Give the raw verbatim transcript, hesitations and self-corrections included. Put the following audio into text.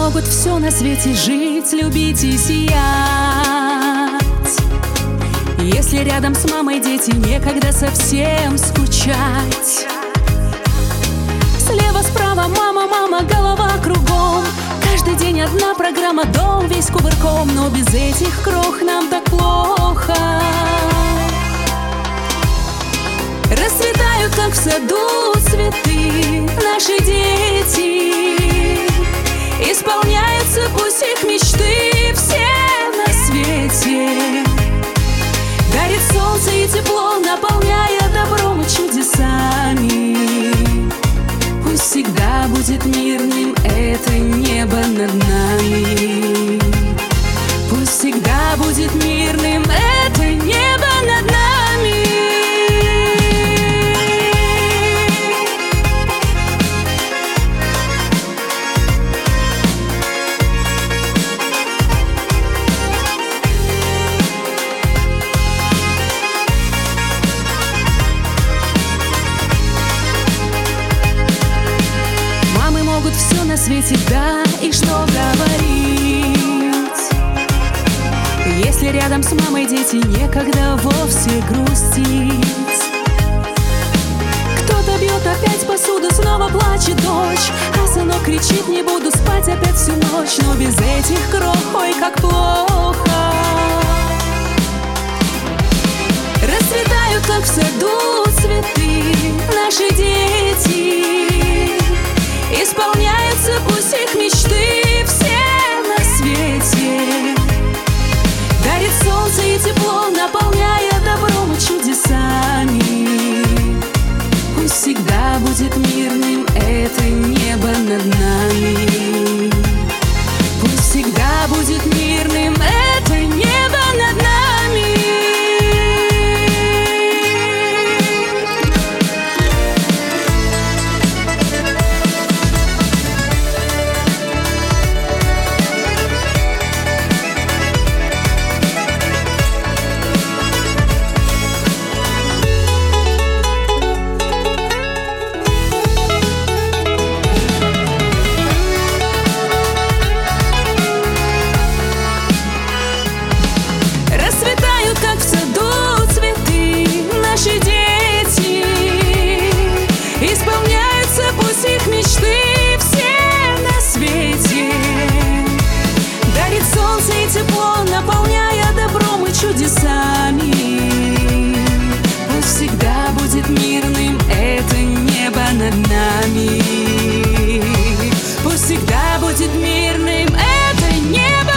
могут все на свете жить, любить и сиять. Если рядом с мамой дети, некогда совсем скучать. Слева, справа, мама, мама, голова кругом. Каждый день одна программа, дом весь кувырком. Но без этих крох нам так плохо. Расцветают, как в саду, цветы наши дети. Исполняются пусть их мечты все на свете. Дарит солнце и тепло, наполняя добром и чудесами. Пусть всегда будет мирным это небо над нами. Пусть всегда будет мирным это небо над нами. Все на свете, да, и что говорить? Если рядом с мамой дети, некогда вовсе грустить. Кто-то бьет опять посуду, снова плачет дочь, а сынок кричит: не буду спать опять всю ночь. Но без этих крох, ой, как плохо. Расцветают, как в саду, цветы наши дети. Исполняются пусть их мечты все на свете. Дарит солнце и тепло, наполняя добром и чудесами. Пусть всегда будет мирным это небо над нами. Пусть всегда будет мирным это небо над нами. Тепло, наполняя добром и чудесами. Пусть всегда будет мирным это небо над нами. Пусть всегда будет мирным это небо.